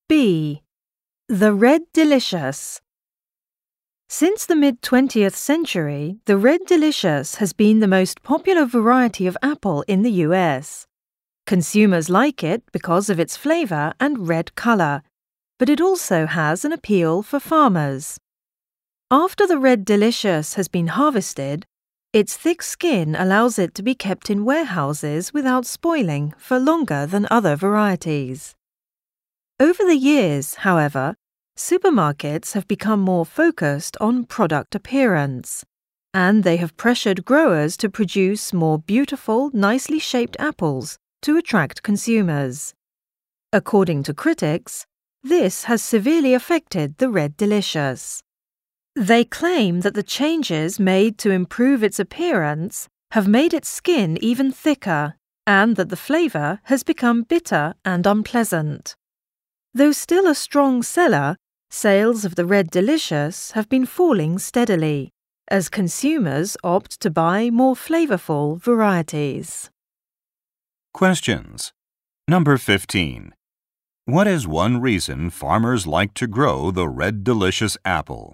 B. The Red Delicious. Since the mid-20th century, the Red Delicious has been the most popular variety of apple in the US. Consumers like it because of its flavor and red color, but it also has an appeal for farmers. After the Red Delicious has been harvested, its thick skin allows it to be kept in warehouses without spoiling for longer than other varieties. Over the years, however, supermarkets have become more focused on product appearance, and they have pressured growers to produce more beautiful, nicely shaped apples to attract consumers. According to critics, this has severely affected the Red Delicious. They claim that the changes made to improve its appearance have made its skin even thicker, and that the flavor has become bitter and unpleasant. Though still a strong seller, sales of the Red Delicious have been falling steadily, as consumers opt to buy more flavorful varieties. Questions. Number 15. What is one reason farmers like to grow the Red Delicious apple?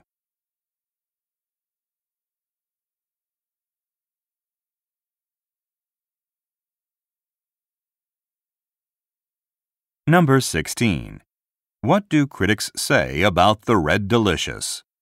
Number 16. What do critics say about the Red Delicious?